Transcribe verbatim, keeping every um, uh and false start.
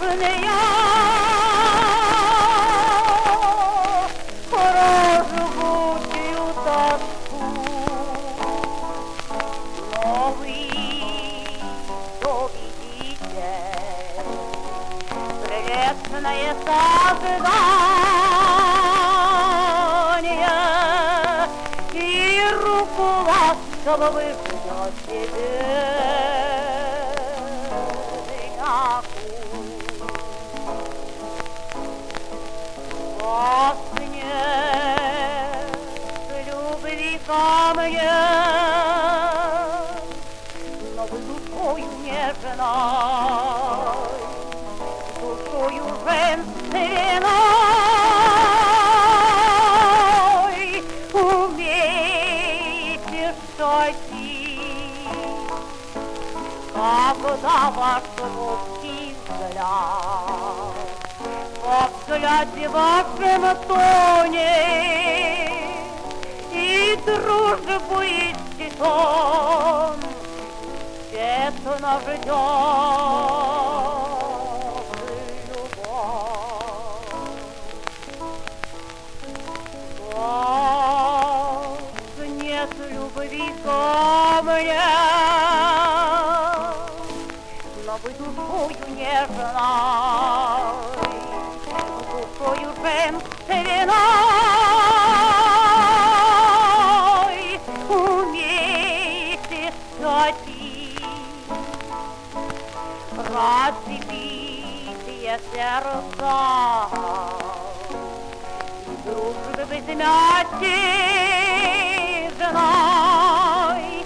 нежные, прожгучую тоску. Но вы увидите прелестное создание, и руку ласково вы ждете во сне с любви ко мне, но вы душою нежной, душою женственной умеете шутить, когда ваш русский взгляд во взгляде вашем тоне и дружбу ищет он, тщетно ждет любовь. Вас нет любви ко мне, но вы душою нежной, душою женственной умеете шутить. Разбитые сердца и дружбы безмятежной